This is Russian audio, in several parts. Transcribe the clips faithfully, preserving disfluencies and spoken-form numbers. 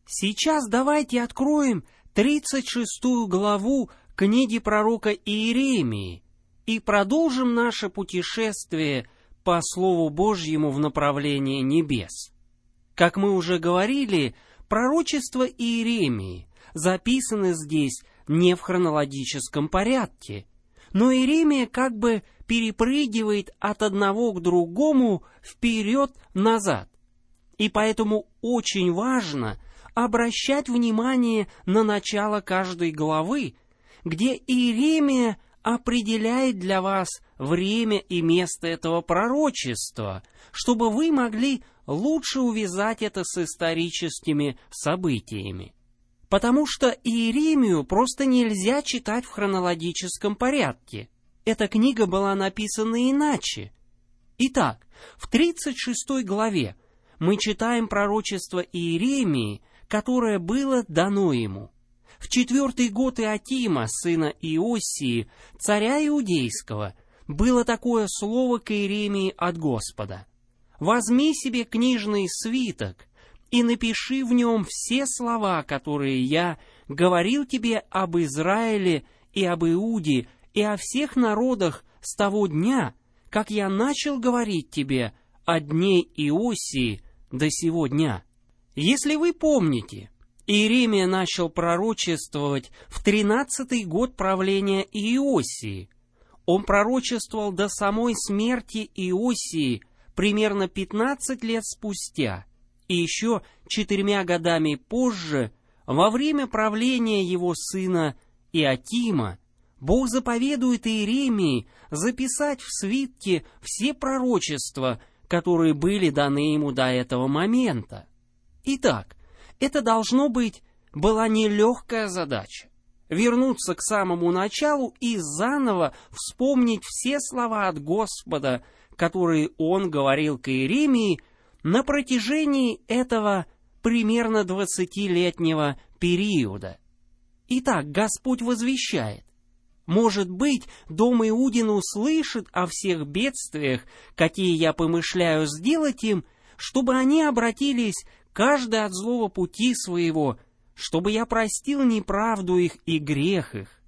Сейчас давайте откроем тридцать шестую главу книги пророка Иеремии и продолжим наше путешествие по Слову Божьему в направлении небес. Как мы уже говорили, пророчества Иеремии записаны здесь не в хронологическом порядке, но Иеремия как бы перепрыгивает от одного к другому вперед-назад. И поэтому очень важно обращать внимание на начало каждой главы, где Иеремия определяет для вас время и место этого пророчества, чтобы вы могли лучше увязать это с историческими событиями. Потому что Иеремию просто нельзя читать в хронологическом порядке. Эта книга была написана иначе. Итак, в тридцать шестой главе мы читаем пророчество Иеремии, которое было дано ему. В четвертый год Иотима, сына Иосии, царя Иудейского, было такое слово к Иеремии от Господа. «Возьми себе книжный свиток и напиши в нем все слова, которые я говорил тебе об Израиле и об Иуде и о всех народах с того дня, как я начал говорить тебе о дне Иосии до сего дня». Если вы помните, Иеремия начал пророчествовать в тринадцатый год правления Иосии. Он пророчествовал до самой смерти Иосии примерно пятнадцать лет спустя, и еще четырьмя годами позже, во время правления его сына Иотима, Бог заповедует Иеремии записать в свитке все пророчества, которые были даны ему до этого момента. Итак, это должно быть была нелегкая задача — вернуться к самому началу и заново вспомнить все слова от Господа, которые он говорил к Иеремии на протяжении этого примерно двадцатилетнего периода. Итак, Господь возвещает: «Может быть, дом Иудин услышит о всех бедствиях, какие я помышляю сделать им, чтобы они обратились каждый от злого пути своего, чтобы я простил неправду их и грех их».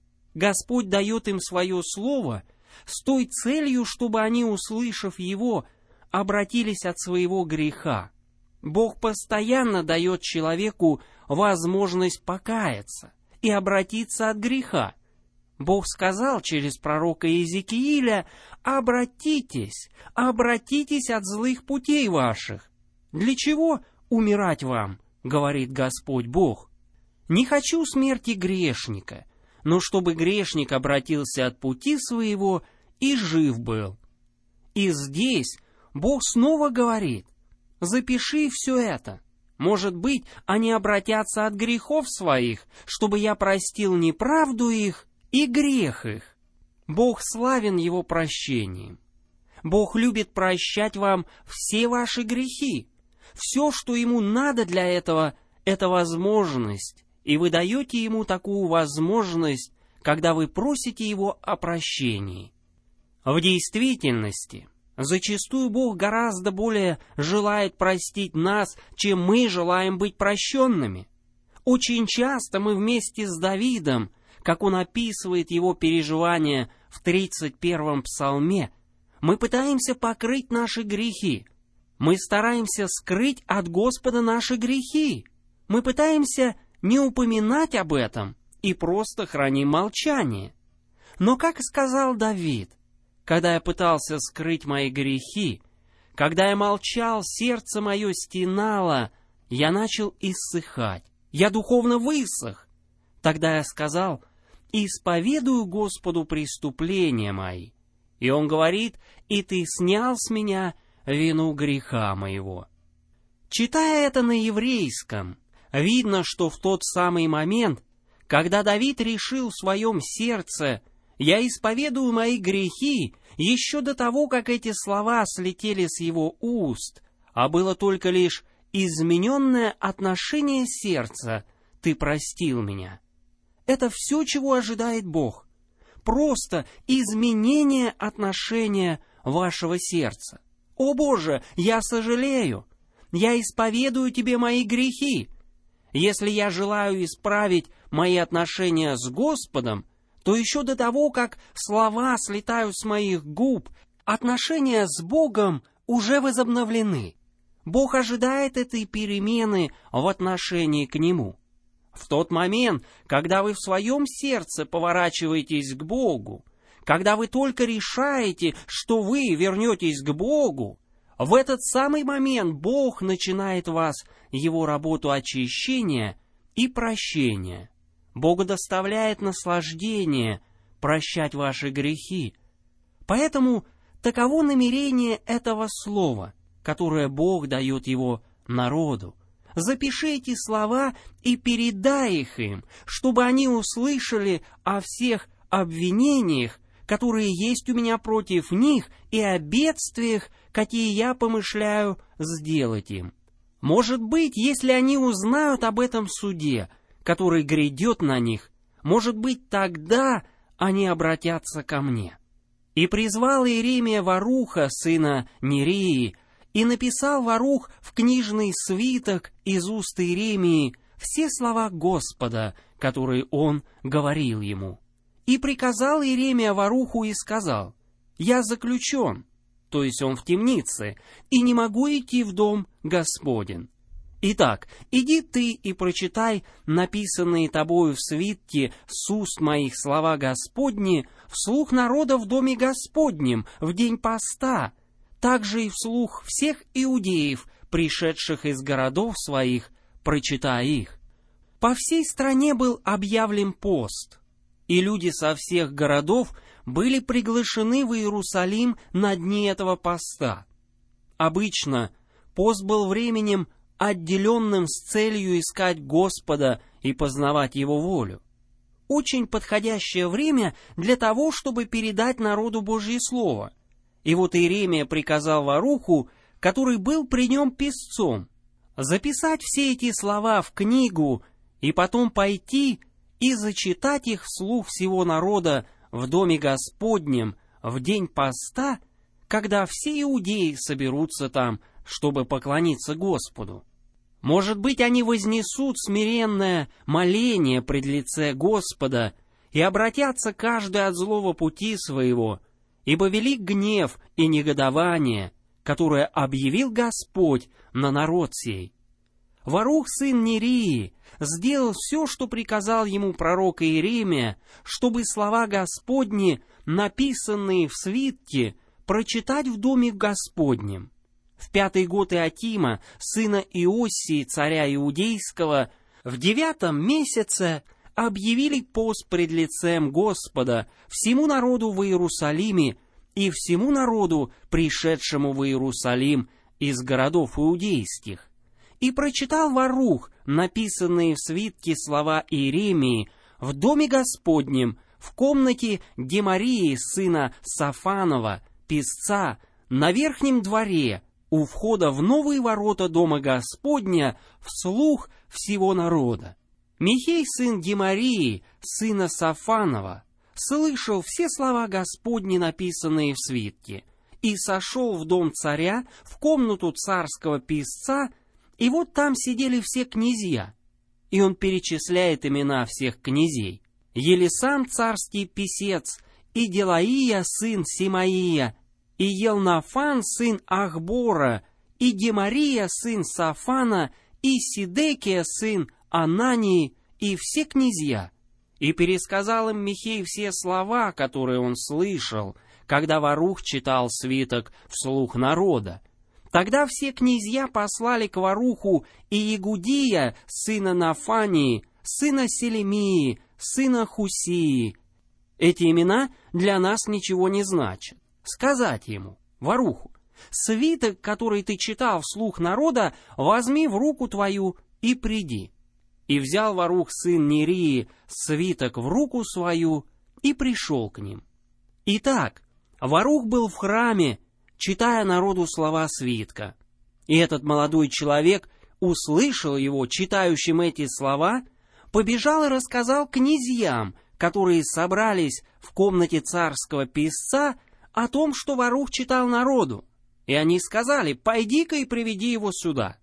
Господь дает им свое слово с той целью, чтобы они, услышав его, обратились от своего греха. Бог постоянно дает человеку возможность покаяться и обратиться от греха. Бог сказал через пророка Иезекииля: «Обратитесь, обратитесь от злых путей ваших». Для чего умирать вам, говорит Господь Бог? Не хочу смерти грешника, но чтобы грешник обратился от пути своего и жив был. И здесь Бог снова говорит: запиши все это. Может быть, они обратятся от грехов своих, чтобы я простил неправду их и грех их. Бог славен его прощением. Бог любит прощать вам все ваши грехи. Все, что ему надо для этого, это возможность, и вы даете ему такую возможность, когда вы просите его о прощении. В действительности, зачастую Бог гораздо более желает простить нас, чем мы желаем быть прощенными. Очень часто мы вместе с Давидом, как он описывает его переживания в тридцать первом псалме, мы пытаемся покрыть наши грехи. Мы стараемся скрыть от Господа наши грехи. Мы пытаемся не упоминать об этом и просто храним молчание. Но, как сказал Давид: «Когда я пытался скрыть мои грехи, когда я молчал, сердце мое стенало, я начал иссыхать, я духовно высох. Тогда я сказал: исповедую Господу преступления мои». И он говорит: «И ты снял с меня вину греха моего». Читая это на еврейском, видно, что в тот самый момент, когда Давид решил в своем сердце: «Я исповедую мои грехи», еще до того, как эти слова слетели с его уст, а было только лишь измененное отношение сердца: «Ты простил меня». Это все, чего ожидает Бог. Просто изменение отношения вашего сердца. «О Боже, я сожалею, я исповедую Тебе мои грехи». Если я желаю исправить мои отношения с Господом, то еще до того, как слова слетают с моих губ, отношения с Богом уже возобновлены. Бог ожидает этой перемены в отношении к Нему. В тот момент, когда вы в своем сердце поворачиваетесь к Богу, когда вы только решаете, что вы вернетесь к Богу, в этот самый момент Бог начинает в вас Его работу очищения и прощения. Бог доставляет наслаждение прощать ваши грехи. Поэтому таково намерение этого слова, которое Бог дает Его народу. Запиши эти слова и передай их им, чтобы они услышали о всех обвинениях, которые есть у меня против них, и о бедствиях, какие я помышляю сделать им. Может быть, если они узнают об этом суде, который грядет на них, может быть, тогда они обратятся ко мне. И призвал Иеремия Варуха, сына Нерии, и написал Варух в книжный свиток из уст Иеремии все слова Господа, которые он говорил ему. И приказал Иеремия Варуху и сказал: «Я заключен», то есть он в темнице, «и не могу идти в дом Господен. Итак, иди ты и прочитай написанные тобою в свитке с уст моих слова Господни вслух народа в доме Господнем в день поста, также и вслух всех иудеев, пришедших из городов своих, прочитай их». По всей стране был объявлен пост, и люди со всех городов были приглашены в Иерусалим на дни этого поста. Обычно пост был временем, отделенным с целью искать Господа и познавать Его волю. Очень подходящее время для того, чтобы передать народу Божье Слово. И вот Иеремия приказал Варуху, который был при нем писцом, записать все эти слова в книгу и потом пойти и зачитать их вслух всего народа в доме Господнем в день поста, когда все иудеи соберутся там, чтобы поклониться Господу. Может быть, они вознесут смиренное моление пред лице Господа и обратятся каждый от злого пути своего, ибо велик гнев и негодование, которое объявил Господь на народ сей. Варух, сын Нерии, сделал все, что приказал ему пророк Иеремия, чтобы слова Господни, написанные в свитке, прочитать в доме Господнем. В пятый год Иотима, сына Иоссии, царя Иудейского, в девятом месяце объявили пост пред лицем Господа всему народу в Иерусалиме и всему народу, пришедшему в Иерусалим из городов иудейских. И прочитал Варух написанные в свитке слова Иеремии в доме Господнем, в комнате Гемарии, сына Сафанова, писца, на верхнем дворе, у входа в новые ворота дома Господня, вслух всего народа. Михей, сын Гемарии, сына Сафанова, слышал все слова Господни, написанные в свитке, и сошел в дом царя, в комнату царского писца, и вот там сидели все князья. И он перечисляет имена всех князей. Елисам, царский писец, и Делаия, сын Симаия, и Елнафан, сын Ахбора, и Гемария, сын Сафана, и Сидекия, сын Анании, и все князья. И пересказал им Михей все слова, которые он слышал, когда Варух читал свиток вслух народа. Тогда все князья послали к Варуху и Егудия, сына Нафании, сына Селемии, сына Хусии. Эти имена для нас ничего не значат. Сказать ему, Варуху: свиток, который ты читал вслух народа, возьми в руку твою и приди. И взял Варух, сын Нерии, свиток в руку свою и пришел к ним. Итак, Варух был в храме, читая народу слова свитка. И этот молодой человек услышал его, читающим эти слова, побежал и рассказал князьям, которые собрались в комнате царского писца, о том, что Варух читал народу. И они сказали: «Пойди-ка и приведи его сюда».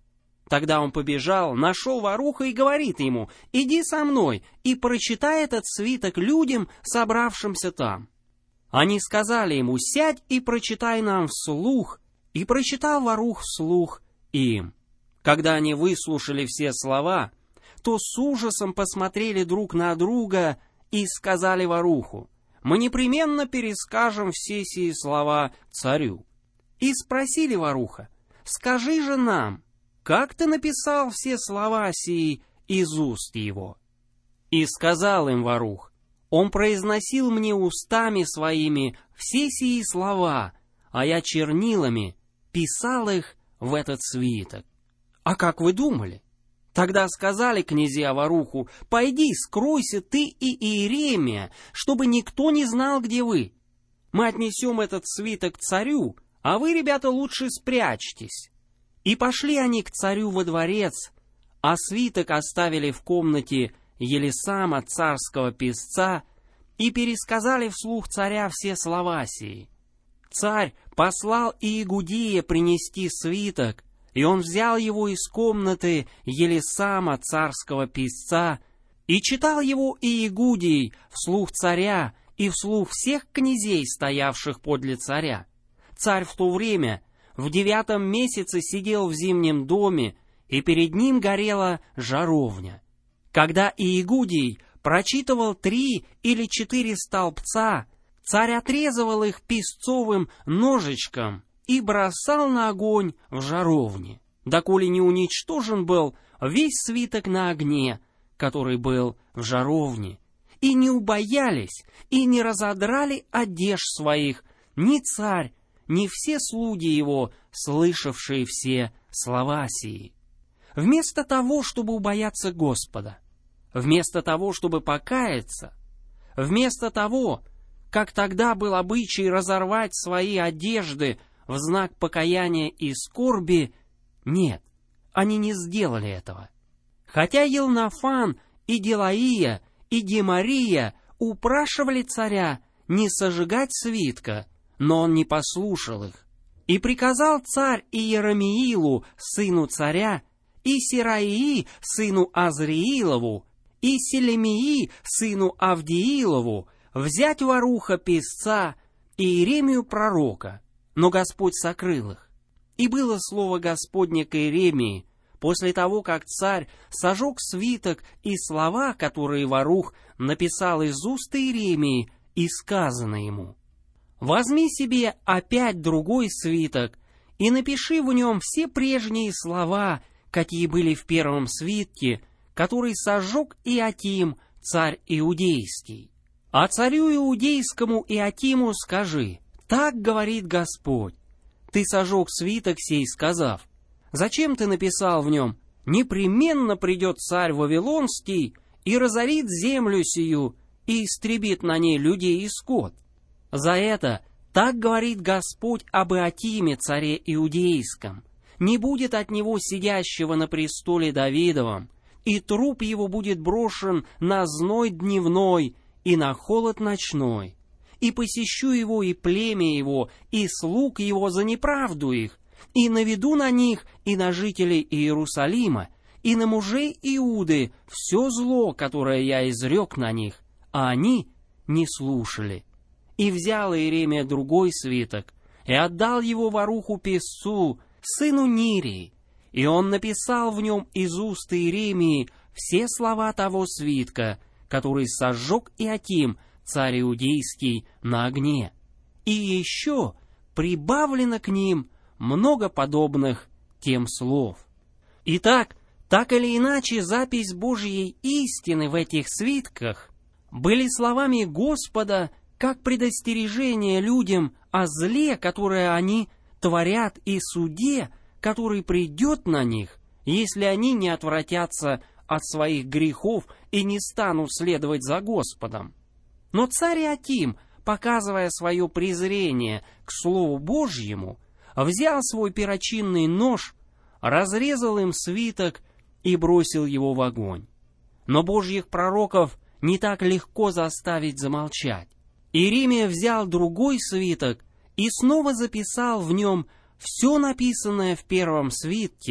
Тогда он побежал, нашел воруха и говорит ему: «Иди со мной и прочитай этот свиток людям, собравшимся там». Они сказали ему: «Сядь и прочитай нам вслух». И прочитал ворух вслух им. Когда они выслушали все слова, то с ужасом посмотрели друг на друга и сказали воруху: «Мы непременно перескажем все сии слова царю». И спросили воруха: «Скажи же нам, как ты написал все слова сии из уст его?» И сказал им ворух: «Он произносил мне устами своими все сии слова, а я чернилами писал их в этот свиток». А как вы думали? Тогда сказали князья воруху: «Пойди, скройся ты и Иеремия, чтобы никто не знал, где вы. Мы отнесем этот свиток царю, а вы, ребята, лучше спрячьтесь». И пошли они к царю во дворец, а свиток оставили в комнате Елисама, царского писца, и пересказали вслух царя все слова сии. Царь послал Иегудея принести свиток, и он взял его из комнаты Елисама, царского писца, и читал его Иегудей вслух царя и вслух всех князей, стоявших подле царя. Царь в то время в девятом месяце сидел в зимнем доме, и перед ним горела жаровня. Когда Иегудей прочитывал три или четыре столбца, царь отрезывал их песцовым ножичком и бросал на огонь в жаровне, доколе не уничтожен был весь свиток на огне, который был в жаровне, и не убоялись, и не разодрали одежд своих ни царь, ни все слуги его, слышавшие все слова сии. Вместо того, чтобы убояться Господа, вместо того, чтобы покаяться, вместо того, как тогда был обычай разорвать свои одежды в знак покаяния и скорби, нет, они не сделали этого. Хотя Елнафан и Делаия и Гемария упрашивали царя не сожигать свитка, но он не послушал их. И приказал царь Иеремиилу, сыну царя, и Сираии, сыну Азриилову, и Селемии, сыну Авдиилову, взять воруха писца и Иеремию пророка, но Господь сокрыл их. И было слово Господне к Иеремии, после того, как царь сожег свиток и слова, которые ворух написал из уст Иеремии, и сказано ему: «Возьми себе опять другой свиток и напиши в нем все прежние слова, какие были в первом свитке, который сожег Иотим, царь Иудейский. А царю Иудейскому Иотиму скажи: так говорит Господь, ты сожег свиток сей, сказав: зачем ты написал в нем: непременно придет царь Вавилонский и разорит землю сию и истребит на ней людей и скот? За это так говорит Господь об Иотиме, царе Иудейском: не будет от него сидящего на престоле Давидовом, и труп его будет брошен на зной дневной и на холод ночной. И посещу его и племя его, и слуг его за неправду их, и наведу на них и на жителей Иерусалима, и на мужей Иуды все зло, которое я изрек на них, а они не слушали». И взял Иеремия другой свиток, и отдал его воруху писцу, сыну Нирии, и он написал в нем из уст Иеремии все слова того свитка, который сожег Иотим, царь Иудейский, на огне. И еще прибавлено к ним много подобных тем слов. Итак, так или иначе, запись Божьей истины в этих свитках были словами Господа, как предостережение людям о зле, которое они творят, и суде, который придет на них, если они не отвратятся от своих грехов и не станут следовать за Господом. Но царь Иотим, показывая свое презрение к Слову Божьему, взял свой перочинный нож, разрезал им свиток и бросил его в огонь. Но Божьих пророков не так легко заставить замолчать. Иеремия взял другой свиток и снова записал в нем все написанное в первом свитке,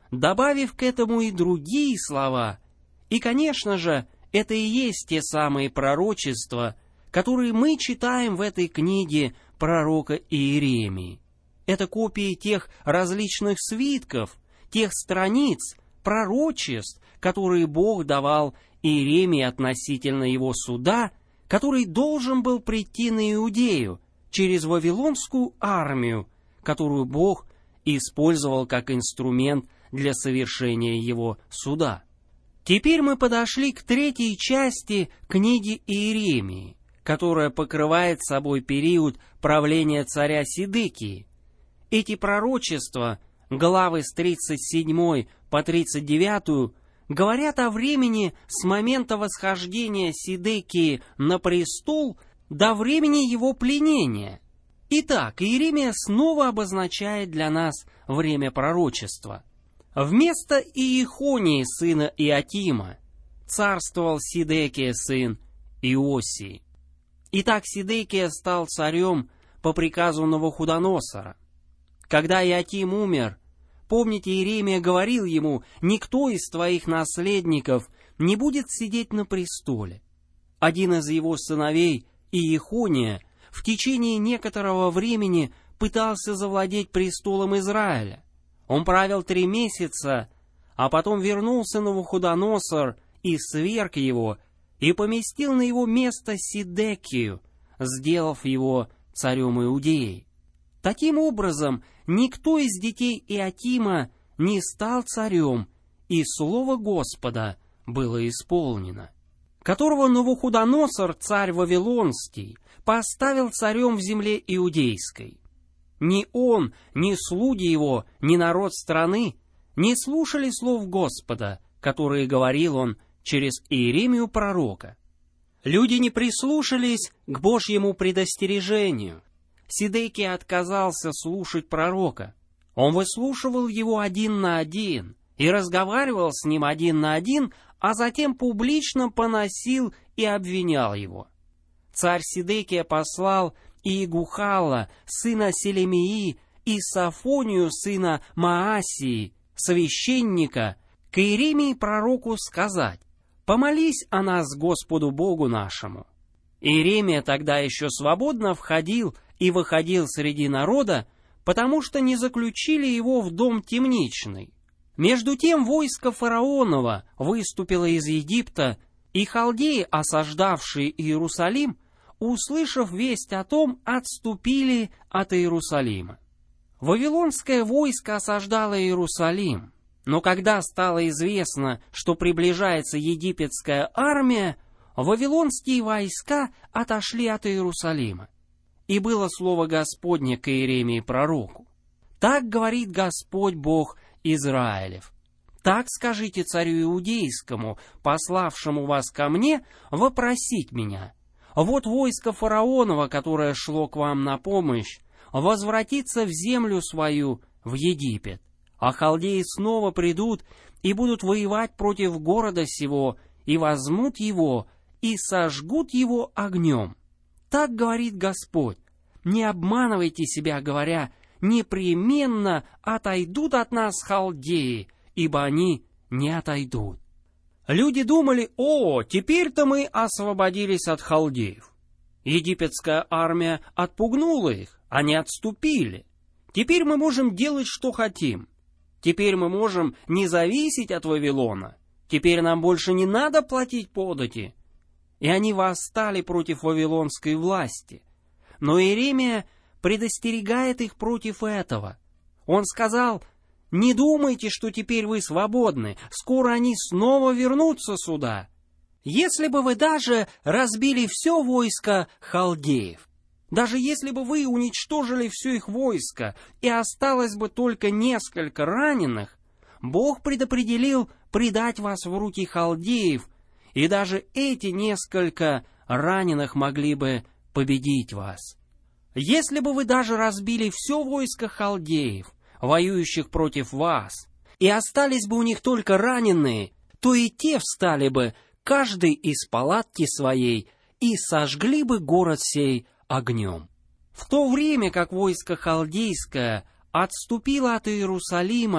добавив к этому и другие слова. И, конечно же, это и есть те самые пророчества, которые мы читаем в этой книге пророка Иеремии. Это копии тех различных свитков, тех страниц, пророчеств, которые Бог давал Иеремии относительно его суда, который должен был прийти на Иудею через вавилонскую армию, которую Бог использовал как инструмент для совершения его суда. Теперь мы подошли к третьей части книги Иеремии, которая покрывает собой период правления царя Сидекии. Эти пророчества, главы с тридцать седьмой по тридцать девятую, говорят о времени с момента восхождения Сидекии на престол до времени его пленения. Итак, Иеремия снова обозначает для нас время пророчества. Вместо Иехонии, сына Иотима, царствовал Сидекия, сын Иосии. Итак, Сидекия стал царем по приказу Навуходоносора. Когда Иотим умер, помните, Иеремия говорил ему: «Никто из твоих наследников не будет сидеть на престоле». Один из его сыновей, Иехония, в течение некоторого времени пытался завладеть престолом Израиля. Он правил три месяца, а потом вернулся Навуходоносор и сверг его, и поместил на его место Сидекию, сделав его царем Иудеи. Таким образом, никто из детей Иотима не стал царем, и слово Господа было исполнено, которого Навуходоносор, царь Вавилонский, поставил царем в земле Иудейской. Ни он, ни слуги его, ни народ страны не слушали слов Господа, которые говорил он через Иеремию пророка. Люди не прислушались к Божьему предостережению. Сидекия отказался слушать пророка. Он выслушивал его один на один и разговаривал с ним один на один, а затем публично поносил и обвинял его. Царь Сидекия послал Иегухала, сына Селемии, и Сафонию, сына Маасии, священника, к Иеремии пророку сказать: «Помолись о нас Господу Богу нашему». Иеремия тогда еще свободно входил и выходил среди народа, потому что не заключили его в дом темничный. Между тем войско фараонова выступило из Египта, и халдеи, осаждавшие Иерусалим, услышав весть о том, отступили от Иерусалима. Вавилонское войско осаждало Иерусалим, но когда стало известно, что приближается египетская армия, вавилонские войска отошли от Иерусалима. И было слово Господне к Иеремии пророку: «Так говорит Господь Бог Израилев: так скажите царю Иудейскому, пославшему вас ко мне, вопросить меня: вот войско фараонова, которое шло к вам на помощь, возвратится в землю свою, в Египет, а халдеи снова придут и будут воевать против города сего, и возьмут его, и сожгут его огнем. Так говорит Господь: не обманывайте себя, говоря: непременно отойдут от нас халдеи, ибо они не отойдут». Люди думали: о, теперь-то мы освободились от халдеев. Египетская армия отпугнула их, они отступили. Теперь мы можем делать, что хотим. Теперь мы можем не зависеть от Вавилона. Теперь нам больше не надо платить подати. И они восстали против вавилонской власти. Но Иеремия предостерегает их против этого. Он сказал: «Не думайте, что теперь вы свободны, скоро они снова вернутся сюда. Если бы вы даже разбили все войско халдеев, даже если бы вы уничтожили все их войско, и осталось бы только несколько раненых, Бог предопределил предать вас в руки халдеев, и даже эти несколько раненых могли бы победить вас. Если бы вы даже разбили все войско халдеев, воюющих против вас, и остались бы у них только раненые, то и те встали бы, каждый из палатки своей, и сожгли бы город сей огнем». В то время как войско халдейское отступило от Иерусалима,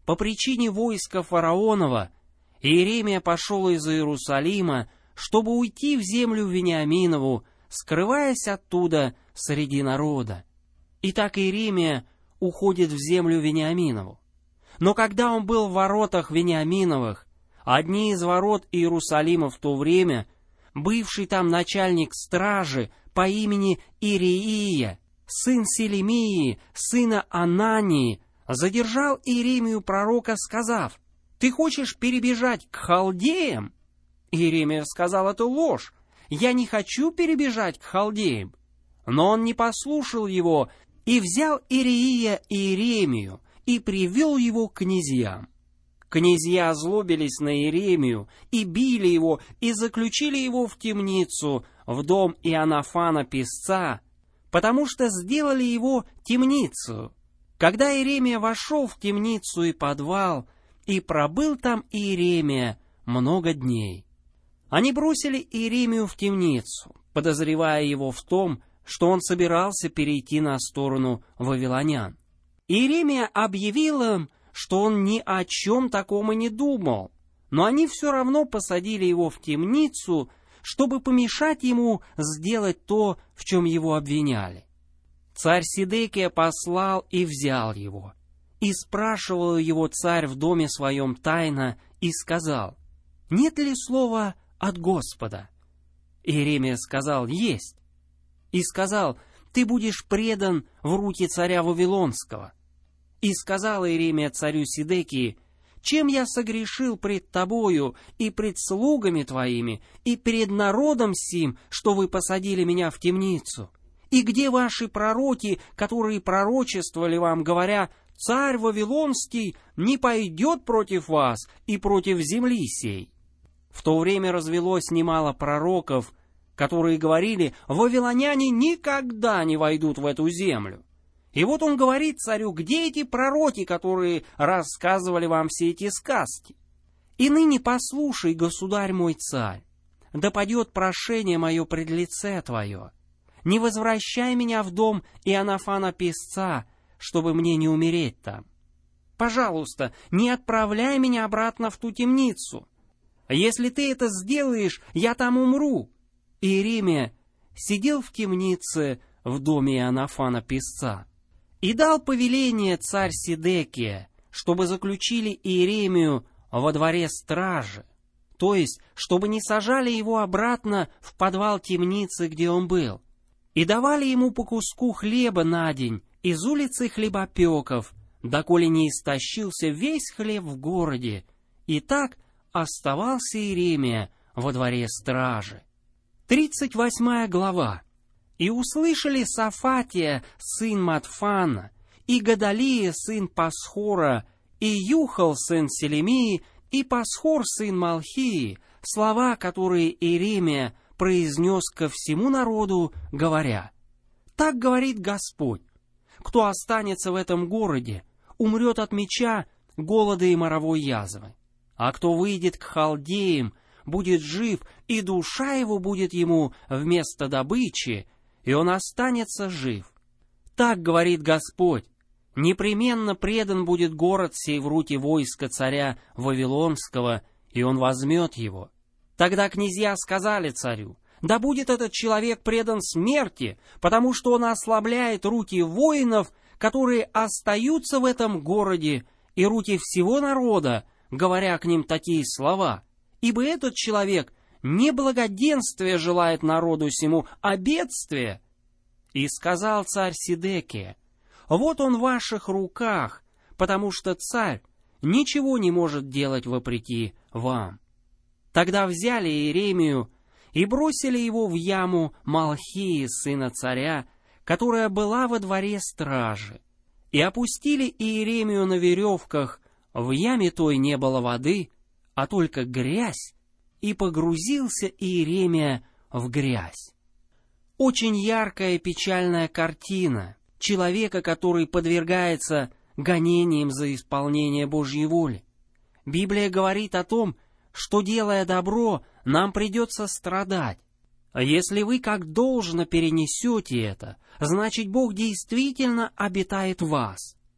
по причине войска фараонова, Иеремия пошел из Иерусалима, чтобы уйти в землю Вениаминову, скрываясь оттуда среди народа. Итак, Иеремия уходит в землю Вениаминову. Но когда он был в воротах Вениаминовых, одни из ворот Иерусалима в то время, бывший там начальник стражи по имени Иреия, сын Селемии, сына Анании, задержал Иеремию пророка, сказав: «Ты хочешь перебежать к халдеям?» Иеремия сказал: «Это ложь, я не хочу перебежать к халдеям». Но он не послушал его, и взял Иреия Иеремию, и привел его к князьям. Князья озлобились на Иеремию, и били его, и заключили его в темницу, в дом Иоаннафана писца, потому что сделали его темницу. Когда Иеремия вошел в темницу и подвал, и пробыл там Иеремия много дней. Они бросили Иеремию в темницу, подозревая его в том, что он собирался перейти на сторону вавилонян. Иеремия объявил им, что он ни о чем таком и не думал, но они все равно посадили его в темницу, чтобы помешать ему сделать то, в чем его обвиняли. Царь Сидекия послал и взял его. И спрашивал его царь в доме своем тайно, и сказал: «Нет ли слова от Господа?» Иеремия сказал: «Есть». И сказал: «Ты будешь предан в руки царя Вавилонского». И сказал Иеремия царю Сидекии: «Чем я согрешил пред тобою и пред слугами твоими, и перед народом сим, что вы посадили меня в темницу? И где ваши пророки, которые пророчествовали вам, говоря: царь Вавилонский не пойдет против вас и против земли сей?» В то время развелось немало пророков, которые говорили: вавилоняне никогда не войдут в эту землю. И вот он говорит царю: где эти пророки, которые рассказывали вам все эти сказки? И ныне послушай, государь мой царь, да падет прошение мое пред лице твое. Не возвращай меня в дом Иоаннафана писца, чтобы мне не умереть там. Пожалуйста, не отправляй меня обратно в ту темницу. Если ты это сделаешь, я там умру». Иеремия сидел в темнице в доме Иоаннафана писца. И дал повеление царь Сидекия, чтобы заключили Иеремию во дворе стражи, то есть, чтобы не сажали его обратно в подвал темницы, где он был, и давали ему по куску хлеба на день из улицы хлебопеков, доколе не истощился весь хлеб в городе, и так оставался Иеремия во дворе стражи. Тридцать восьмая глава. «И услышали Сафатия, сын Матфана, и Гадалия, сын Пасхора, и Юхал, сын Селемии, и Пасхор, сын Малхии, слова, которые Иеремия произнес ко всему народу, говоря: так говорит Господь, кто останется в этом городе, умрет от меча, голода и моровой язвы, а кто выйдет к халдеям, будет жив, и душа его будет ему вместо добычи, и он останется жив. Так говорит Господь: непременно предан будет город сей в руки войска царя Вавилонского, и он возьмет его. Тогда князья сказали царю: да будет этот человек предан смерти, потому что он ослабляет руки воинов, которые остаются в этом городе, и руки всего народа, говоря к ним такие слова. Ибо этот человек не благоденствия желает народу сему, а бедствия. И сказал царь Сидекия: вот он в ваших руках, потому что царь ничего не может делать вопреки вам. Тогда взяли Иеремию и бросили его в яму Малхии, сына царя, которая была во дворе стражи, и опустили Иеремию на веревках. В яме той не было воды, а только грязь, и погрузился Иеремия в грязь. Очень яркая печальная картина человека, который подвергается гонениям за исполнение Божьей воли. Библия говорит о том, что, делая добро, нам придется страдать. А если вы как должно перенесете это, значит, Бог действительно обитает в вас.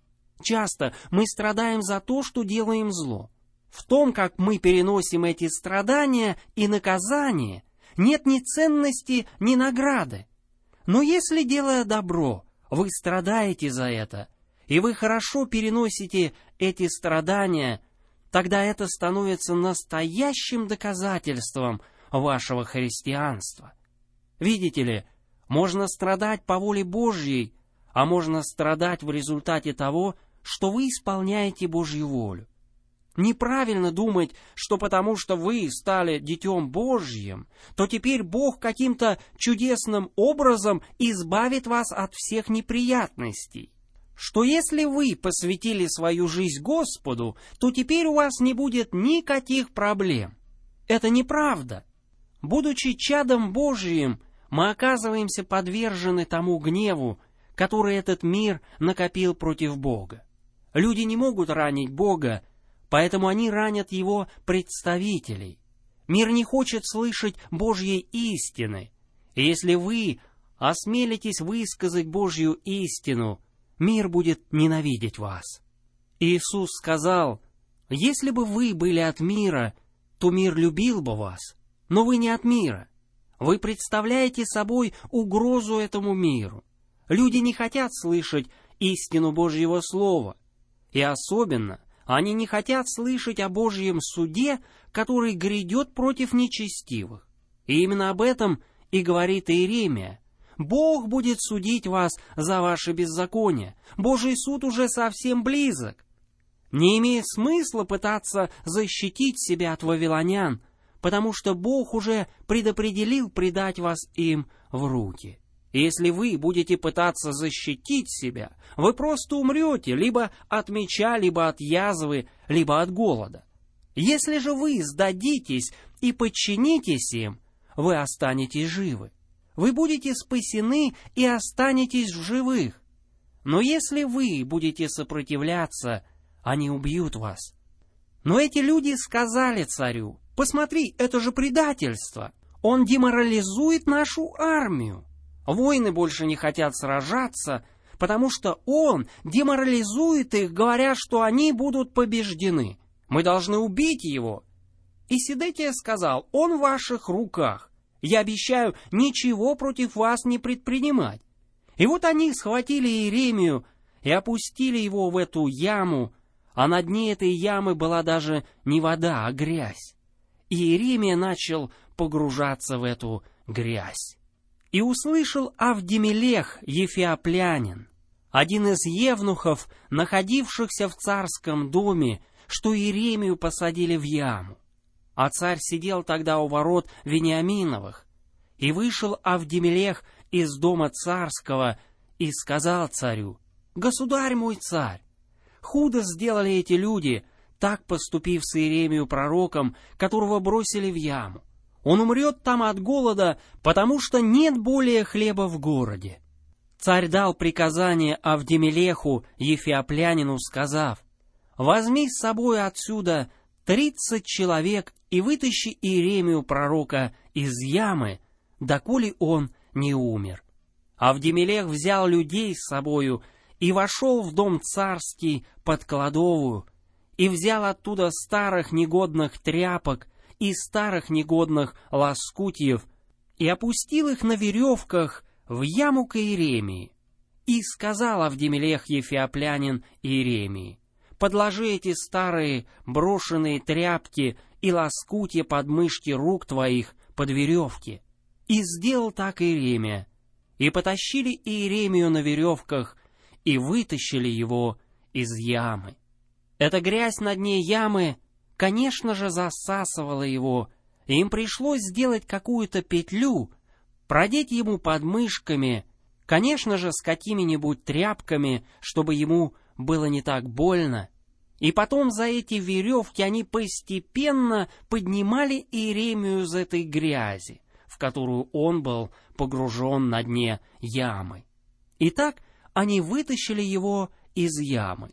часто мы страдаем за то, что делаем зло. В том, как мы переносим эти страдания и наказания, нет ни ценности, ни награды. Но если, делая добро, вы страдаете за это, и вы хорошо переносите эти страдания, тогда это становится настоящим доказательством вашего христианства. Видите ли, можно страдать по воле Божьей, а можно страдать в результате того, что вы исполняете Божью волю. Неправильно думать, что потому что вы стали Детем Божьим, то теперь Бог каким-то чудесным образом избавит вас от всех неприятностей. Что если вы посвятили свою жизнь Господу, то теперь у вас не будет никаких проблем. Это неправда. Будучи чадом Божьим, мы оказываемся подвержены тому гневу, который этот мир накопил против Бога. Люди не могут ранить Бога, поэтому они ранят Его представителей. Мир не хочет слышать Божьей истины. И если вы осмелитесь высказать Божью истину, мир будет ненавидеть вас. Иисус сказал: «Если бы вы были от мира, то мир любил бы вас, но вы не от мира. Вы представляете собой угрозу этому миру. Люди не хотят слышать истину Божьего Слова, и особенно они не хотят слышать о Божьем суде, который грядет против нечестивых. И именно об этом и говорит Иеремия. Бог будет судить вас за ваше беззаконие. Божий суд уже совсем близок. Не имеет смысла пытаться защитить себя от вавилонян, потому что Бог уже предопределил предать вас им в руки. И если вы будете пытаться защитить себя, вы просто умрете либо от меча, либо от язвы, либо от голода. Если же вы сдадитесь и подчинитесь им, вы останетесь живы. Вы будете спасены и останетесь в живых. Но если вы будете сопротивляться, они убьют вас». Но эти люди сказали царю: «Посмотри, это же предательство! Он деморализует нашу армию. Воины больше не хотят сражаться, потому что он деморализует их, говоря, что они будут побеждены. Мы должны убить его». И Сидекия сказал: «Он в ваших руках. Я обещаю ничего против вас не предпринимать». И вот они схватили Иеремию и опустили его в эту яму, а на дне этой ямы была даже не вода, а грязь. И Иеремия начал погружаться в эту грязь. И услышал Авдемелех, ефиоплянин, один из евнухов, находившихся в царском доме, что Иеремию посадили в яму. А царь сидел тогда у ворот Вениаминовых. И вышел Авдемелех из дома царского и сказал царю: «Государь мой царь, худо сделали эти люди, так поступив с Иеремию пророком, которого бросили в яму. Он умрет там от голода, потому что нет более хлеба в городе». Царь дал приказание Авдемелеху, ефиоплянину, сказав: «Возьми с собой отсюда тридцать человек и вытащи Иеремию пророка из ямы, доколе он не умер». Авдемелех взял людей с собою и вошел в дом царский под кладовую, и взял оттуда старых негодных тряпок и старых негодных лоскутьев, и опустил их на веревках в яму к Иеремии. И сказал Авдемелех ефиоплянин Иеремии: «Подложи эти старые брошенные тряпки и лоскутья под мышки рук твоих под веревки». И сделал так Иеремия. И потащили Иеремию на веревках, и вытащили его из ямы. Эта грязь на дне ямы, конечно же, засасывала его, и им пришлось сделать какую-то петлю, продеть ему под мышками, конечно же, с какими-нибудь тряпками, чтобы ему было не так больно. И потом за эти веревки они постепенно поднимали Иеремию из этой грязи, в которую он был погружен на дне ямы. Итак, они вытащили его из ямы.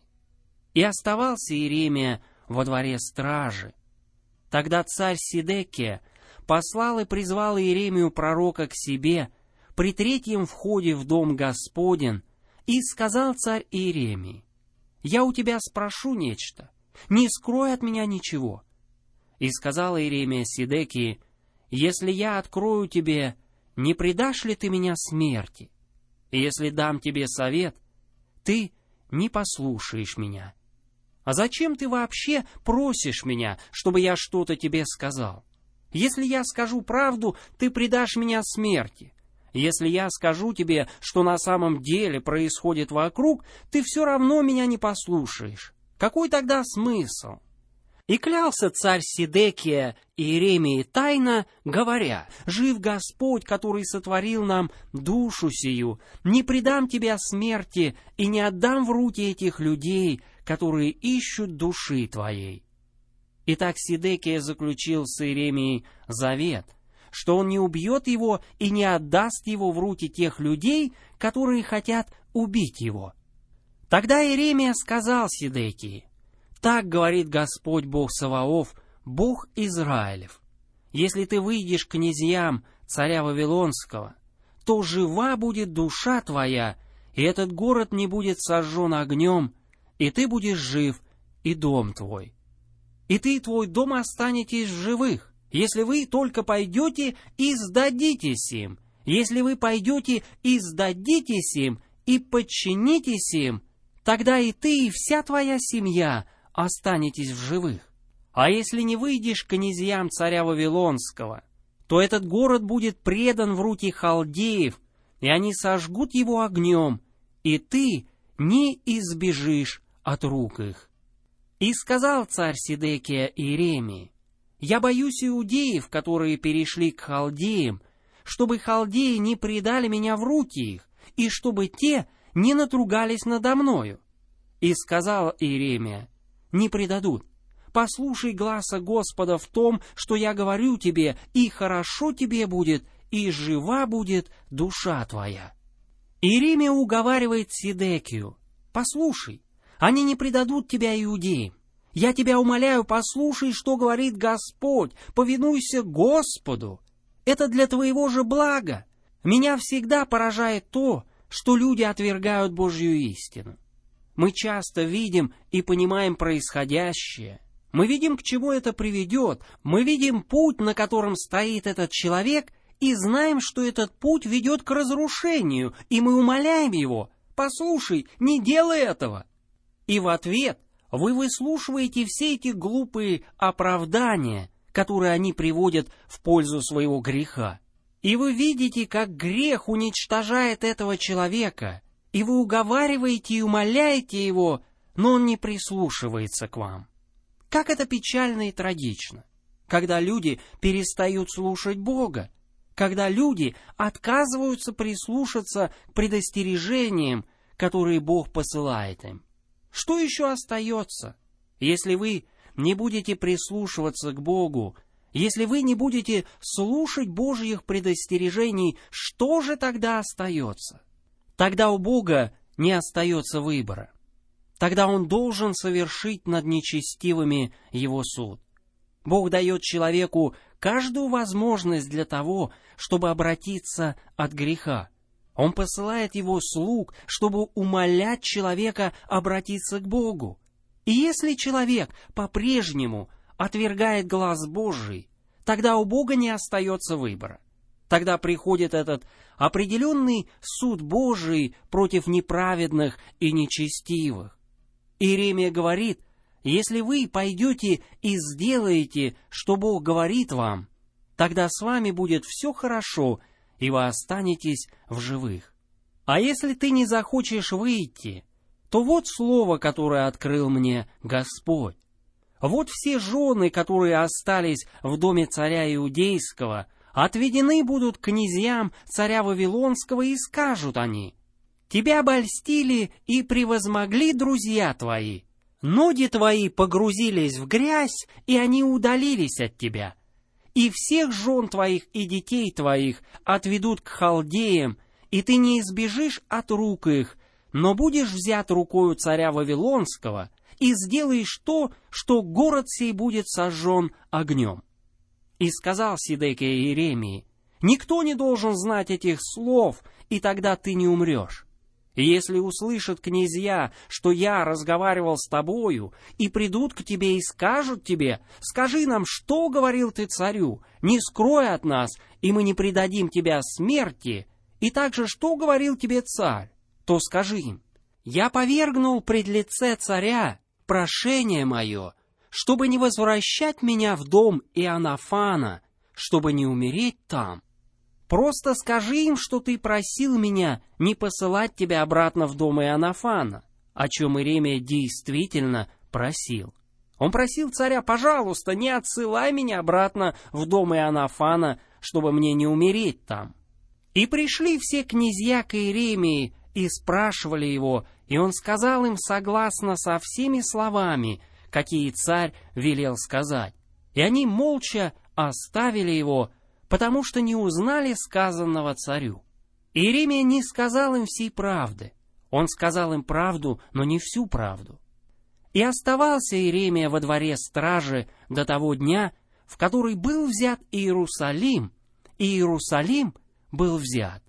И оставался Иеремия во дворе стражи. Тогда царь Сидекия послал и призвал Иеремию пророка к себе при третьем входе в дом Господен, и сказал царь Иеремии: я у тебя спрошу нечто, не скрой от меня ничего». И сказал Иеремия Сидекии: «Если я открою тебе, не предашь ли ты меня смерти? И если дам тебе совет, ты не послушаешь меня. А зачем ты вообще просишь меня, чтобы я что-то тебе сказал? Если я скажу правду, ты предашь меня смерти. Если я скажу тебе, что на самом деле происходит вокруг, ты все равно меня не послушаешь. Какой тогда смысл?» И клялся царь Сидекия Иеремии тайно, говоря: «Жив Господь, который сотворил нам душу сию, не предам тебя смерти и не отдам в руки этих людей, которые ищут души твоей». Итак, Сидекия заключил с Иеремией завет, что он не убьет его и не отдаст его в руки тех людей, которые хотят убить его. Тогда Иеремия сказал Сидекии: «Так говорит Господь Бог Саваоф, Бог Израилев: если ты выйдешь к князьям царя Вавилонского, то жива будет душа твоя, и этот город не будет сожжен огнем, и ты будешь жив, и дом твой. И ты и твой дом останетесь в живых, если вы только пойдете и сдадитесь им, если вы пойдете и сдадитесь им, и подчинитесь им, тогда и ты, и вся твоя семья останетесь в живых. А если не выйдешь к князьям царя Вавилонского, то этот город будет предан в руки халдеев, и они сожгут его огнем, и ты не избежишь от рук их». И сказал царь Сидекия Иеремии: «Я боюсь иудеев, которые перешли к халдеям, чтобы халдеи не предали меня в руки их, и чтобы те не надругались надо мною». И сказал Иеремия: «Не предадут. Послушай гласа Господа в том, что я говорю тебе, и хорошо тебе будет, и жива будет душа твоя». Иеремия уговаривает Сидекию: «Послушай, они не предадут тебя иудеям. Я тебя умоляю, послушай, что говорит Господь, повинуйся Господу. Это для твоего же блага. Меня всегда поражает то, что люди отвергают Божью истину. Мы часто видим и понимаем происходящее. Мы видим, к чему это приведет. Мы видим путь, на котором стоит этот человек, и знаем, что этот путь ведет к разрушению, и мы умоляем его: послушай, не делай этого. И в ответ вы выслушиваете все эти глупые оправдания, которые они приводят в пользу своего греха. И вы видите, как грех уничтожает этого человека, и вы уговариваете и умоляете его, но он не прислушивается к вам. Как это печально и трагично, когда люди перестают слушать Бога, когда люди отказываются прислушаться к предостережениям, которые Бог посылает им. Что еще остается, если вы не будете прислушиваться к Богу, если вы не будете слушать Божьих предостережений, что же тогда остается? Тогда у Бога не остается выбора. Тогда Он должен совершить над нечестивыми Его суд. Бог дает человеку каждую возможность для того, чтобы обратиться от греха. Он посылает Его слуг, чтобы умолять человека обратиться к Богу. И если человек по-прежнему отвергает глаз Божий, тогда у Бога не остается выбора. Тогда приходит этот определенный суд Божий против неправедных и нечестивых. Иеремия говорит: если вы пойдете и сделаете, что Бог говорит вам, тогда с вами будет все хорошо, и вы останетесь в живых. А если ты не захочешь выйти, то вот слово, которое открыл мне Господь. Вот все жены, которые остались в доме царя Иудейского, отведены будут к князьям царя Вавилонского, и скажут они: тебя обольстили и превозмогли друзья твои. Ноги твои погрузились в грязь, и они удалились от тебя. И всех жен твоих и детей твоих отведут к халдеям, и ты не избежишь от рук их, но будешь взят рукою царя Вавилонского, и сделаешь то, что город сей будет сожжен огнем». И сказал Сидекия Иеремии: никто не должен знать этих слов, и тогда ты не умрешь. И если услышат князья, что я разговаривал с тобою, и придут к тебе и скажут тебе: скажи нам, что говорил ты царю, не скрой от нас, и мы не предадим тебя смерти, и также, что говорил тебе царь, то скажи им: я повергнул пред лице царя прошение мое, чтобы не возвращать меня в дом Иоаннафана, чтобы не умереть там. Просто скажи им, что ты просил меня не посылать тебя обратно в дом Иоаннафана, о чем Иеремия действительно просил. Он просил царя: пожалуйста, не отсылай меня обратно в дом Иоаннафана, чтобы мне не умереть там. И пришли все князья к Иеремии и спрашивали его, и он сказал им согласно со всеми словами, какие царь велел сказать. И они молча оставили его, потому что не узнали сказанного царю. Иеремия не сказал им всей правды. Он сказал им правду, но не всю правду. И оставался Иеремия во дворе стражи до того дня, в который был взят Иерусалим, и Иерусалим был взят.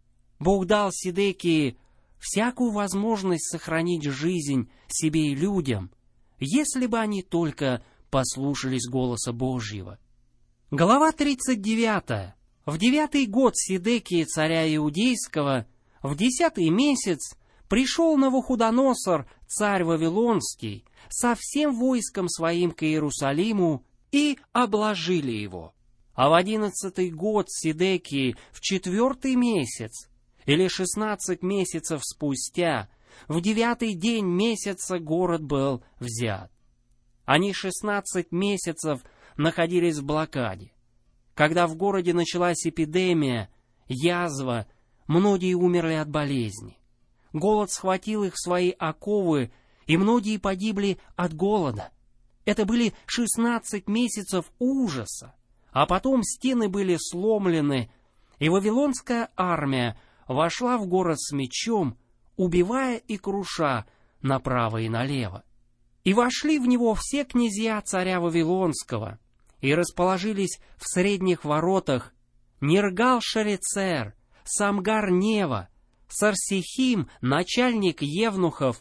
Бог дал Сидекии всякую возможность сохранить жизнь себе и людям, если бы они только послушались голоса Божьего. Глава тридцать девятая. В девятый год Сидекии царя Иудейского, в десятый месяц, пришел Навуходоносор, царь Вавилонский, со всем войском своим к Иерусалиму, и обложили его. А в одиннадцатый год Сидекии, в четвертый месяц, или шестнадцать месяцев спустя, в девятый день месяца город был взят. Они шестнадцать месяцев находились в блокаде. Когда в городе началась эпидемия, язва, многие умерли от болезни. Голод схватил их в свои оковы, и многие погибли от голода. Это были шестнадцать месяцев ужаса, а потом стены были сломлены, и вавилонская армия вошла в город с мечом, убивая и круша направо и налево. И вошли в него все князья царя Вавилонского, и расположились в средних воротах Нергал-Шарецер, Самгар-Нева, Сарсихим, начальник евнухов,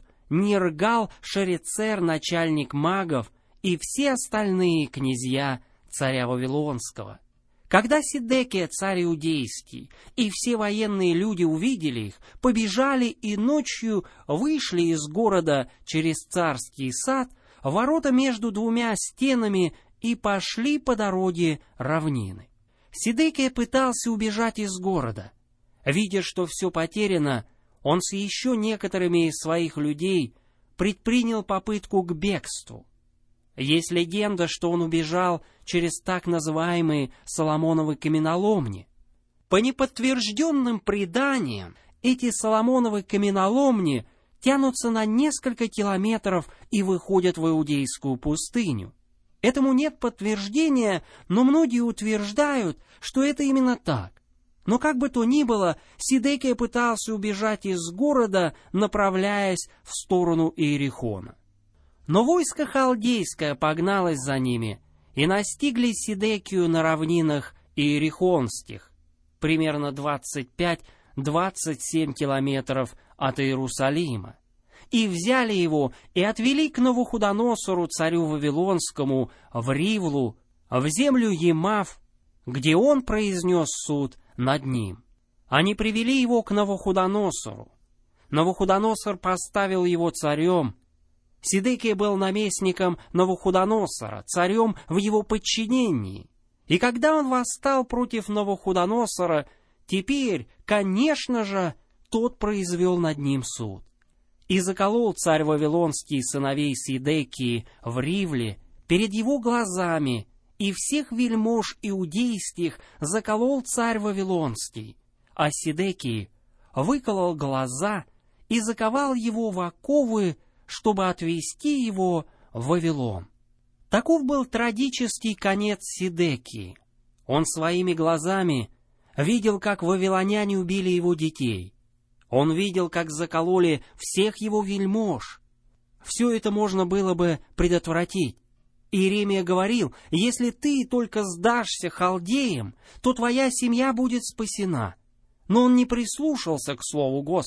Нергал-Шарецер, начальник магов, и все остальные князья царя Вавилонского. Когда Сидекия, царь Иудейский, и все военные люди увидели их, побежали и ночью вышли из города через царский сад, ворота между двумя стенами, и пошли по дороге равнины. Сидекия пытался убежать из города. Видя, что все потеряно, он с еще некоторыми из своих людей предпринял попытку к бегству. Есть легенда, что он убежал через так называемые Соломоновы каменоломни. По неподтвержденным преданиям, эти Соломоновы каменоломни тянутся на несколько километров и выходят в Иудейскую пустыню. Этому нет подтверждения, но многие утверждают, что это именно так. Но как бы то ни было, Сидекия пытался убежать из города, направляясь в сторону Иерихона. Но войско халдейское погналось за ними, и настигли Сидекию на равнинах Иерихонских, примерно двадцать пять - двадцать семь километров от Иерусалима, и взяли его и отвели к Навуходоносору, царю Вавилонскому, в Ривлу, в землю Емав, где он произнес суд над ним. Они привели его к Навуходоносору. Навуходоносор поставил его царем. Сидекия был наместником Навуходоносора, царем в его подчинении. И когда он восстал против Навуходоносора, теперь, конечно же, тот произвел над ним суд. И заколол царь Вавилонский сыновей Сидекии в Ривле перед его глазами, и всех вельмож иудейских заколол царь Вавилонский, а Сидекии выколол глаза и заковал его в оковы, чтобы отвести его в Вавилон. Таков был трагический конец Сидекии. Он своими глазами видел, как вавилоняне убили его детей. Он видел, как закололи всех его вельмож. Все это можно было бы предотвратить. Иеремия говорил: если ты только сдашься халдеям, то твоя семья будет спасена. Но он не прислушался к слову Господа.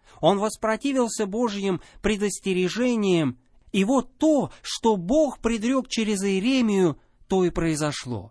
Он воспротивился Божьим предостережениям, и вот то, что Бог предрек через Иеремию, то и произошло.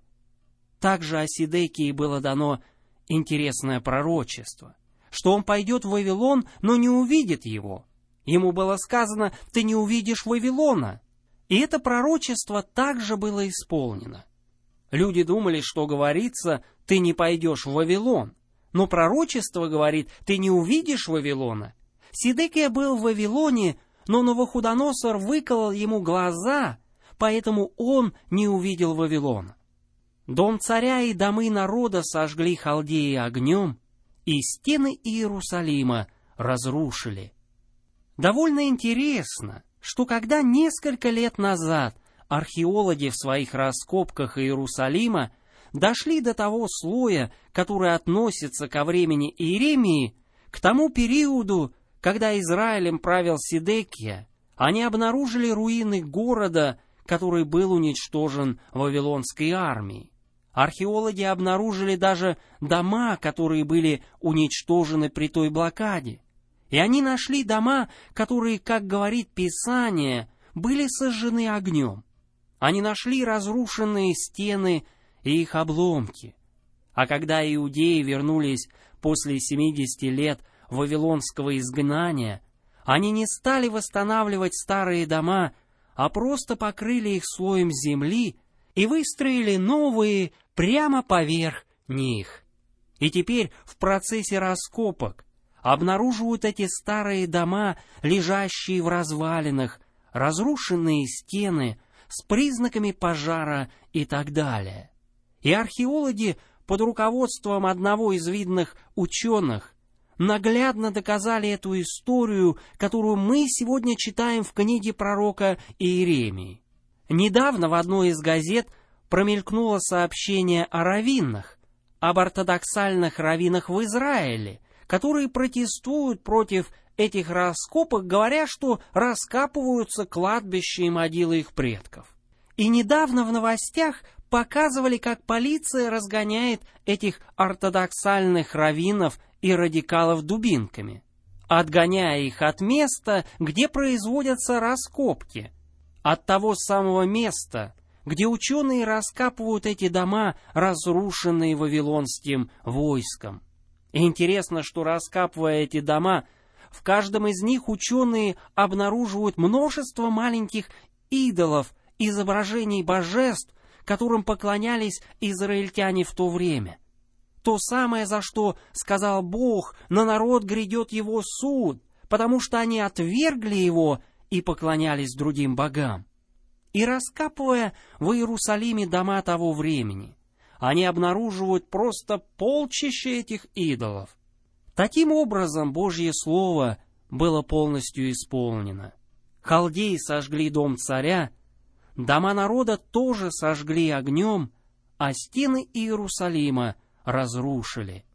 Также о Сидекии было дано интересное пророчество, что он пойдет в Вавилон, но не увидит его. Ему было сказано: «Ты не увидишь Вавилона». И это пророчество также было исполнено. Люди думали, что говорится: «Ты не пойдешь в Вавилон». Но пророчество говорит: «Ты не увидишь Вавилона». Сидекия был в Вавилоне, но Навуходоносор выколол ему глаза, поэтому он не увидел Вавилона. Дом царя и домы народа сожгли халдеи огнем, и стены Иерусалима разрушили. Довольно интересно, что когда несколько лет назад археологи в своих раскопках Иерусалима дошли до того слоя, который относится ко времени Иеремии, к тому периоду, когда Израилем правил Сидекия, они обнаружили руины города, который был уничтожен Вавилонской армией. Археологи обнаружили даже дома, которые были уничтожены при той блокаде. И они нашли дома, которые, как говорит Писание, были сожжены огнем. Они нашли разрушенные стены и их обломки. А когда иудеи вернулись после семидесяти лет вавилонского изгнания, они не стали восстанавливать старые дома, а просто покрыли их слоем земли и выстроили новые прямо поверх них. И теперь в процессе раскопок обнаруживают эти старые дома, лежащие в развалинах, разрушенные стены с признаками пожара и так далее. И археологи под руководством одного из видных ученых наглядно доказали эту историю, которую мы сегодня читаем в книге пророка Иеремии. Недавно в одной из газет промелькнуло сообщение о раввинах, об ортодоксальных раввинах в Израиле, которые протестуют против этих раскопок, говоря, что раскапываются кладбища и могилы их предков. И недавно в новостях показывали, как полиция разгоняет этих ортодоксальных раввинов и радикалов дубинками, отгоняя их от места, где производятся раскопки, от того самого места, где ученые раскапывают эти дома, разрушенные вавилонским войском. И интересно, что, раскапывая эти дома, в каждом из них ученые обнаруживают множество маленьких идолов, изображений божеств, которым поклонялись израильтяне в то время. То самое, за что сказал Бог: «На народ грядет его суд», потому что они отвергли его и поклонялись другим богам. И раскапывая в Иерусалиме дома того времени, они обнаруживают просто полчища этих идолов. Таким образом, Божье Слово было полностью исполнено. Халдеи сожгли дом царя, дома народа тоже сожгли огнем, а стены Иерусалима разрушили.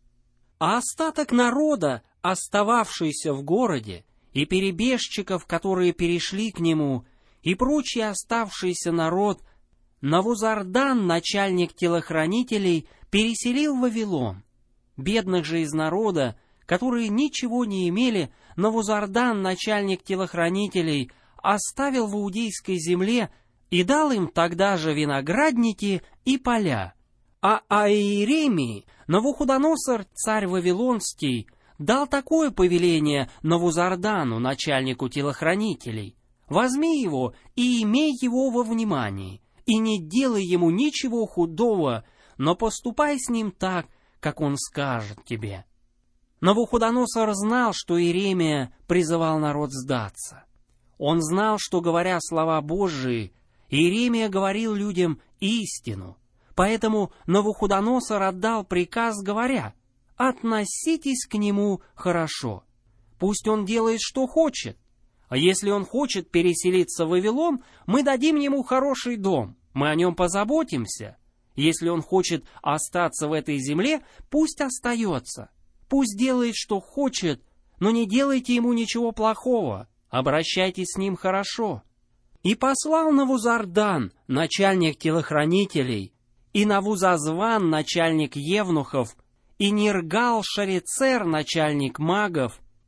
А остаток народа, остававшийся в городе, и перебежчиков, которые перешли к нему, и прочий оставшийся народ, Навузардан, начальник телохранителей, переселил в Вавилон. Бедных же из народа, которые ничего не имели, Навузардан, начальник телохранителей, оставил в иудейской земле и дал им тогда же виноградники и поля. А о Иеремии Навуходоносор, царь Вавилонский, дал такое повеление Навузардану, начальнику телохранителей: «Возьми его и имей его во внимании, и не делай ему ничего худого, но поступай с ним так, как он скажет тебе». Навуходоносор знал, что Иеремия призывал народ сдаться. Он знал, что, говоря слова Божии, Иеремия говорил людям истину. Поэтому Навуходоносор отдал приказ, говоря: «Относитесь к нему хорошо. Пусть он делает, что хочет. А если он хочет переселиться в Вавилон, мы дадим ему хороший дом, мы о нем позаботимся. Если он хочет остаться в этой земле, пусть остается. Пусть делает, что хочет, но не делайте ему ничего плохого, обращайтесь с ним хорошо». И послал Навузардан, начальник телохранителей, и Навузазван, начальник евнухов, и Ниргал-Шарицер, начальник магов,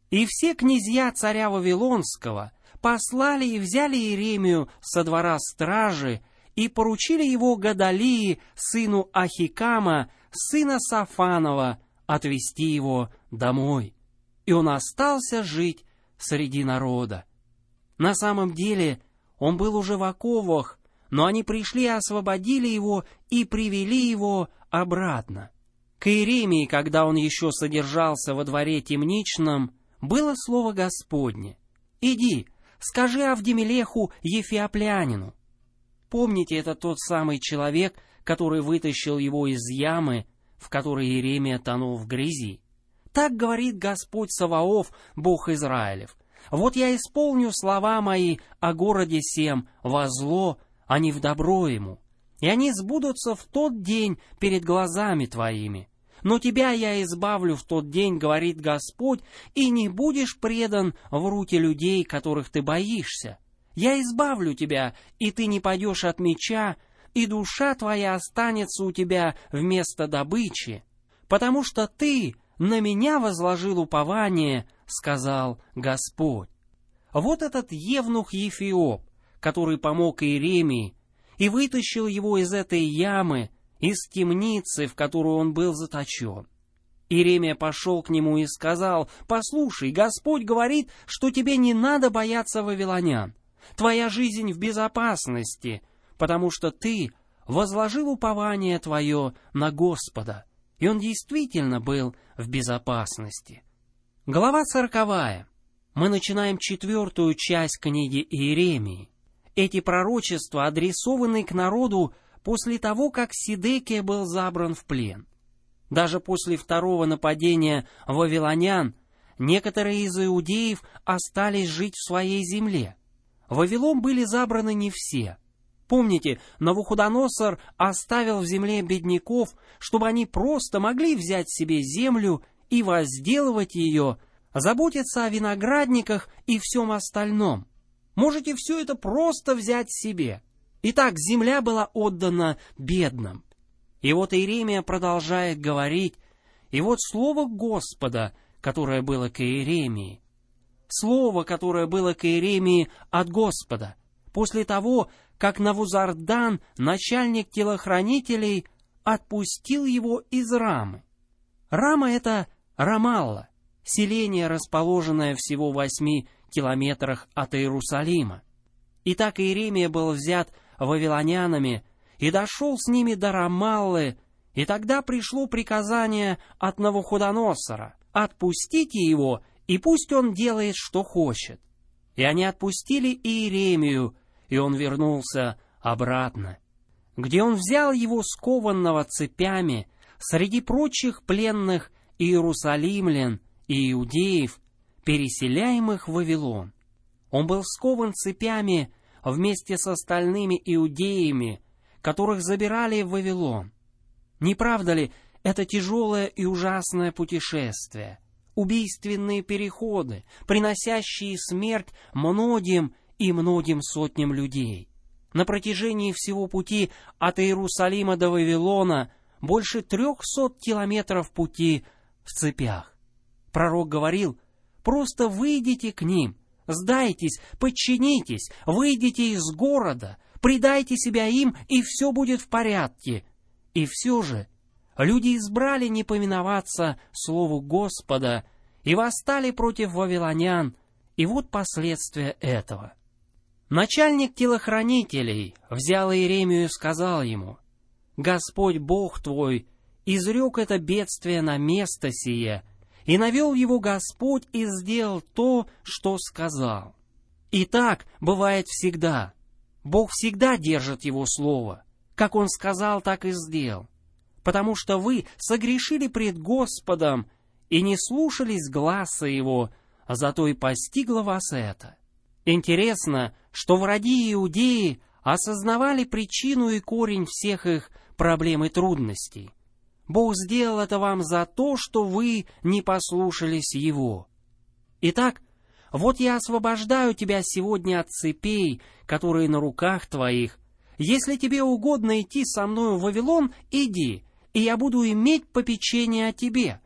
И все князья царя Вавилонского послали и взяли Иеремию со двора стражи и поручили его Гадалии, сыну Ахикама, сына Сафанова, отвести его домой. И он остался жить среди народа. На самом деле он был уже в оковах, но они пришли и освободили его и привели его обратно. К Иеремии, когда он еще содержался во дворе темничном, было слово Господне: «Иди, скажи Авдемелеху Ефиоплянину». Помните, это тот самый человек, который вытащил его из ямы, в которой Иеремия тонул в грязи. Так говорит Господь Саваоф, Бог Израилев: «Вот я исполню слова мои о городе сем во зло, а не в добро ему, и они сбудутся в тот день перед глазами твоими. Но тебя я избавлю в тот день, говорит Господь, и не будешь предан в руки людей, которых ты боишься. Я избавлю тебя, и ты не пойдешь от меча, и душа твоя останется у тебя вместо добычи, потому что ты на меня возложил упование, сказал Господь». Вот этот евнух Ефиоп, который помог Иеремии и вытащил его из этой ямы, из темницы, в которую он был заточен. Иеремия пошел к нему и сказал: «Послушай, Господь говорит, что тебе не надо бояться вавилонян. Твоя жизнь в безопасности, потому что ты возложил упование твое на Господа». И он действительно был в безопасности. Глава сороковая. Мы начинаем четвертую часть книги Иеремии. Эти пророчества адресованы к народу после того, как Сидекия был забран в плен. Даже после второго нападения вавилонян некоторые из иудеев остались жить в своей земле. В Вавилон были забраны не все. Помните, Навуходоносор оставил в земле бедняков, чтобы они просто могли взять себе землю и возделывать ее, заботиться о виноградниках и всем остальном. Можете все это просто взять себе. Итак, земля была отдана бедным. И вот Иеремия продолжает говорить, и вот слово Господа, которое было к Иеремии. Слово, которое было к Иеремии от Господа, после того, как Навузардан, начальник телохранителей, отпустил его из Рамы. Рама — это Рамалла, селение, расположенное всего в восьми километрах от Иерусалима. Итак, Иеремия был взят вавилонянами и дошел с ними до Рамаллы, и тогда пришло приказание от Навуходоносора: «Отпустите его, и пусть он делает, что хочет». И они отпустили Иеремию, и он вернулся обратно, где он взял его скованного цепями среди прочих пленных иерусалимлян и иудеев, переселяемых в Вавилон. Он был скован цепями вместе с остальными иудеями, которых забирали в Вавилон. Не правда ли, это тяжелое и ужасное путешествие, убийственные переходы, приносящие смерть многим и многим сотням людей? На протяжении всего пути от Иерусалима до Вавилона больше трехсот километров пути в цепях. Пророк говорил: «Просто выйдите к ним, сдайтесь, подчинитесь, выйдите из города, предайте себя им, и все будет в порядке». И все же люди избрали не повиноваться слову Господа и восстали против вавилонян, и вот последствия этого. Начальник телохранителей взял Иеремию и сказал ему: «Господь Бог твой изрек это бедствие на место сие, и навел его Господь и сделал то, что сказал». И так бывает всегда. Бог всегда держит его слово. Как он сказал, так и сделал. Потому что вы согрешили пред Господом и не слушались гласа его, а зато и постигло вас это. Интересно, что враги Иудеи осознавали причину и корень всех их проблем и трудностей. Бог сделал это вам за то, что вы не послушались Его. Итак, вот я освобождаю тебя сегодня от цепей, которые на руках твоих. Если тебе угодно идти со мною в Вавилон, иди, и я буду иметь попечение о тебе.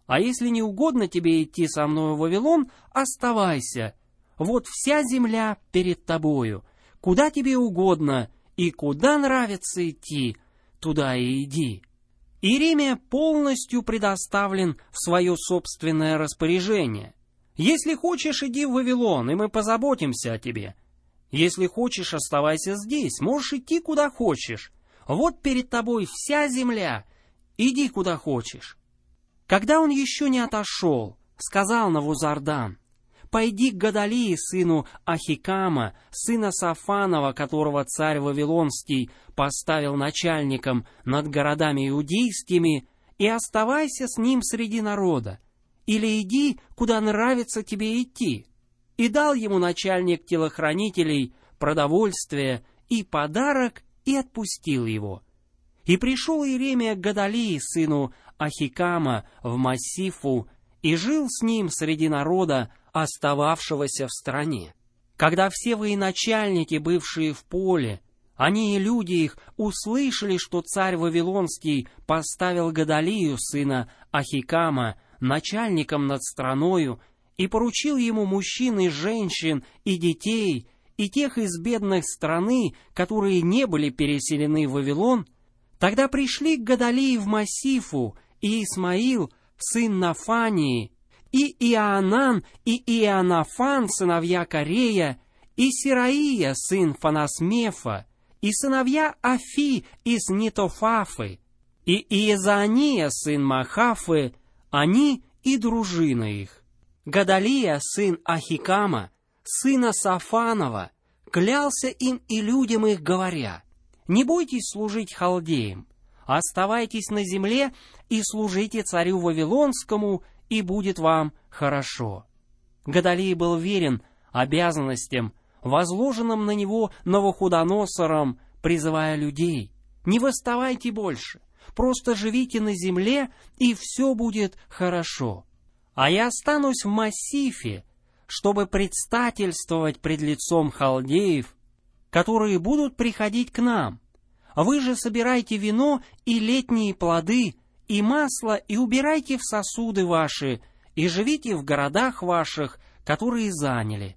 А если не угодно тебе идти со мною в Вавилон, оставайся. Вот вся земля перед тобою. Куда тебе угодно и куда нравится идти, туда и иди». Иеремия полностью предоставлен в свое собственное распоряжение. Если хочешь, иди в Вавилон, и мы позаботимся о тебе. Если хочешь, оставайся здесь, можешь идти куда хочешь. Вот перед тобой вся земля, иди куда хочешь. Когда он еще не отошел, сказал Навузардан: «Пойди к Гадалии, сыну Ахикама, сына Сафанова, которого царь Вавилонский поставил начальником над городами иудейскими, и оставайся с ним среди народа, или иди, куда нравится тебе идти». И дал ему начальник телохранителей продовольствие и подарок, и отпустил его. И пришел Иеремия к Гадалии, сыну Ахикама, в Массифу, и жил с ним среди народа, остававшегося в стране. Когда все военачальники, бывшие в поле, они и люди их, услышали, что царь Вавилонский поставил Гадалию, сына Ахикама, начальником над страною, и поручил ему мужчин и женщин, и детей, и тех из бедных страны, которые не были переселены в Вавилон, тогда пришли к Гадалии в Массифу, и Исмаил, сын Нафании, и Иоанан, и Иоаннафан, сыновья Корея, и Сираия, сын Фанасмефа, и сыновья Афи из Нетофафы, и Иезания, сын Махафы, они и дружина их. Гадалия, сын Ахикама, сына Сафанова, клялся им и людям их, говоря: «Не бойтесь служить халдеям, оставайтесь на земле и служите царю Вавилонскому, и будет вам хорошо». Гадалия был верен обязанностям, возложенным на него Навуходоносором, призывая людей: «Не восставайте больше, просто живите на земле, и все будет хорошо. А я останусь в Массифе, чтобы предстательствовать пред лицом халдеев, которые будут приходить к нам. Вы же собирайте вино и летние плоды, и масло, и убирайте в сосуды ваши, и живите в городах ваших, которые заняли».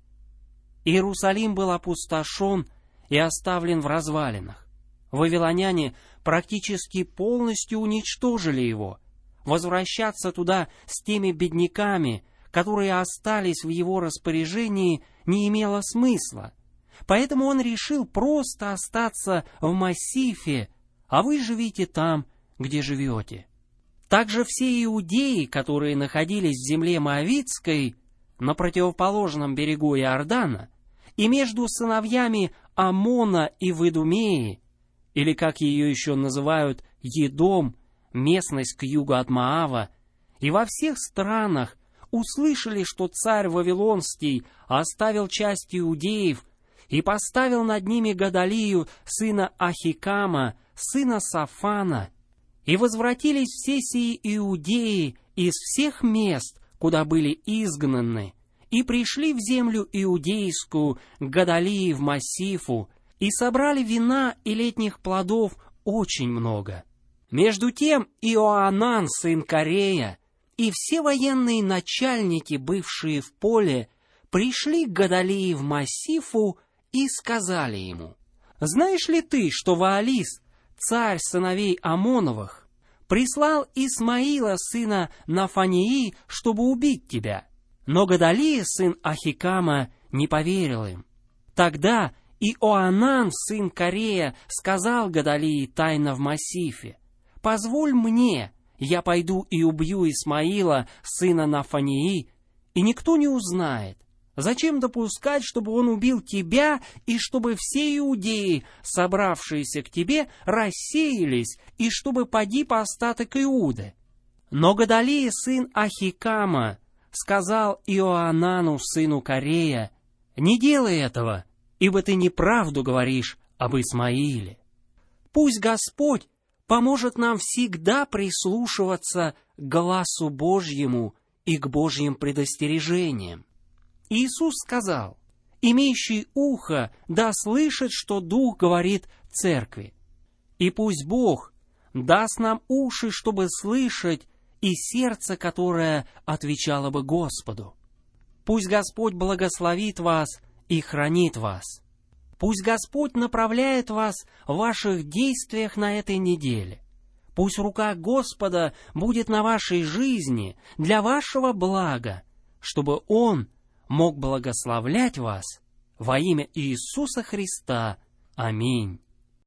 Иерусалим был опустошен и оставлен в развалинах. Вавилоняне практически полностью уничтожили его. Возвращаться туда с теми бедняками, которые остались в его распоряжении, не имело смысла. Поэтому он решил просто остаться в Массифе, а вы живите там, где живете. Также все иудеи, которые находились в земле Моавитской, на противоположном берегу Иордана, и между сыновьями Аммона и Идумеи, или, как ее еще называют, Едом, местность к югу от Моава, и во всех странах услышали, что царь Вавилонский оставил часть иудеев и поставил над ними Гадалию, сына Ахикама, сына Сафана, и возвратились все сии иудеи из всех мест, куда были изгнаны, и пришли в землю иудейскую к Гадалии в Массифу, и собрали вина и летних плодов очень много. Между тем Иоанан, сын Корея, и все военные начальники, бывшие в поле, пришли к Гадалии в Массифу и сказали ему: «Знаешь ли ты, что Ваалис, царь сыновей Амоновых, прислал Исмаила, сына Нафании, чтобы убить тебя?» Но Гадалия, сын Ахикама, не поверил им. Тогда Иоанан, сын Корея, сказал Гадалии тайно в Массифе: «Позволь мне, я пойду и убью Исмаила, сына Нафании, и никто не узнает. Зачем допускать, чтобы он убил тебя, и чтобы все иудеи, собравшиеся к тебе, рассеялись, и чтобы погиб остаток Иуды?» Но Гадалия, сын Ахикама, сказал Иоанану, сыну Корея: «Не делай этого, ибо ты неправду говоришь об Исмаиле. Пусть Господь поможет нам всегда прислушиваться к гласу Божьему и к Божьим предостережениям». Иисус сказал: «Имеющий ухо да слышит, что Дух говорит церкви». И пусть Бог даст нам уши, чтобы слышать, и сердце, которое отвечало бы Господу. Пусть Господь благословит вас и хранит вас. Пусть Господь направляет вас в ваших действиях на этой неделе. Пусть рука Господа будет на вашей жизни для вашего блага, чтобы Он мог благословлять вас во имя Иисуса Христа. Аминь.